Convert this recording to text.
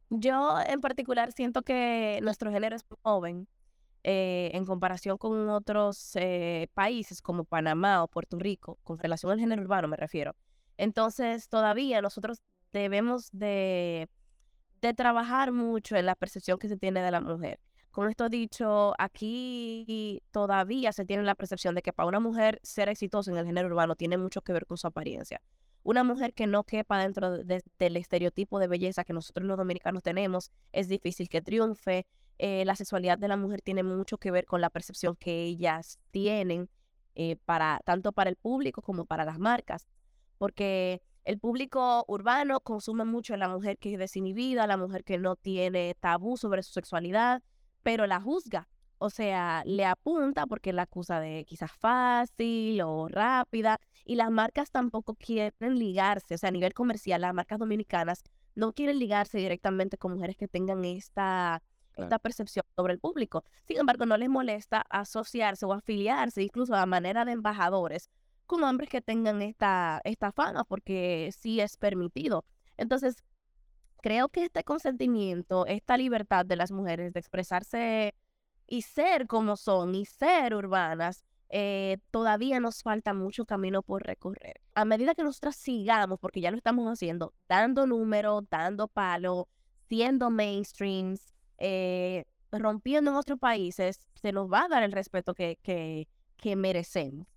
Yo en particular siento que nuestro género es muy joven en comparación con otros países como Panamá o Puerto Rico, con relación al género urbano me refiero. Entonces, todavía nosotros debemos de trabajar mucho en la percepción que se tiene de la mujer. Con esto dicho, aquí todavía se tiene la percepción de que para una mujer ser exitosa en el género urbano tiene mucho que ver con su apariencia. Una mujer que no quepa dentro del estereotipo de belleza que nosotros los dominicanos tenemos, es difícil que triunfe. La sexualidad de la mujer tiene mucho que ver con la percepción que ellas tienen, tanto para el público como para las marcas, porque el público urbano consume mucho a la mujer que es desinhibida, la mujer que no tiene tabú sobre su sexualidad, pero la juzga. O sea, le apunta porque la acusa de quizás fácil o rápida. Y las marcas tampoco quieren ligarse. O sea, a nivel comercial, las marcas dominicanas no quieren ligarse directamente con mujeres que tengan Claro. esta percepción sobre el público. Sin embargo, no les molesta asociarse o afiliarse, incluso a manera de embajadores, con hombres que tengan esta fama, porque sí es permitido. Entonces, creo que este consentimiento, esta libertad de las mujeres de expresarse y ser como son y ser urbanas, todavía nos falta mucho camino por recorrer. A medida que nosotras sigamos, porque ya lo estamos haciendo, dando números, dando palo, siendo mainstreams, rompiendo en otros países, se nos va a dar el respeto que merecemos.